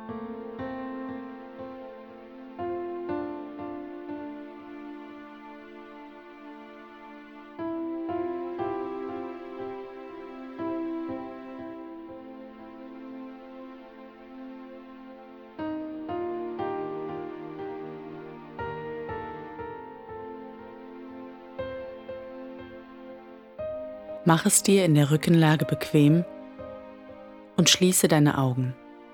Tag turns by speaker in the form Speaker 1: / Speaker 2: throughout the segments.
Speaker 1: Mach es dir in der Rückenlage bequem und schließe deine Augen.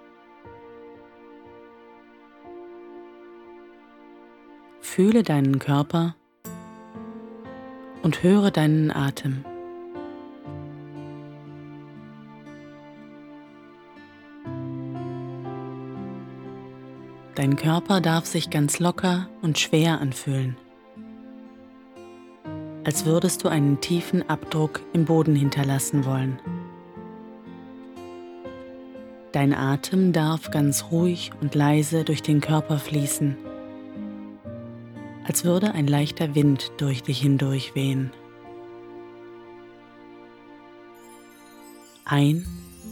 Speaker 1: Fühle deinen Körper und höre deinen Atem. Dein Körper darf sich ganz locker und schwer anfühlen, als würdest du einen tiefen Abdruck im Boden hinterlassen wollen. Dein Atem darf ganz ruhig und leise durch den Körper fließen, als würde ein leichter Wind durch dich hindurch wehen. Ein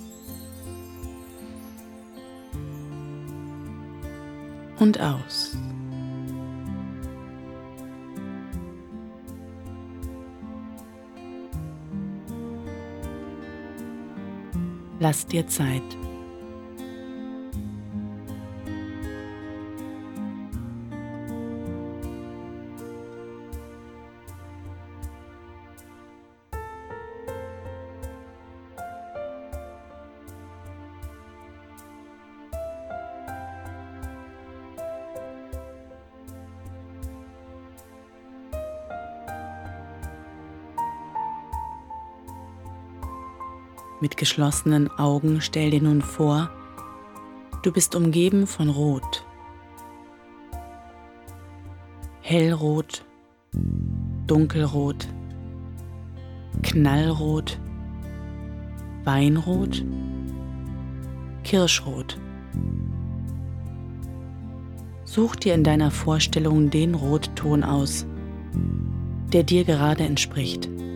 Speaker 1: und aus. Lass dir Zeit. Mit geschlossenen Augen stell dir nun vor, du bist umgeben von Rot. Hellrot, dunkelrot, knallrot, Weinrot, Kirschrot. Such dir in deiner Vorstellung den Rotton aus, der dir gerade entspricht.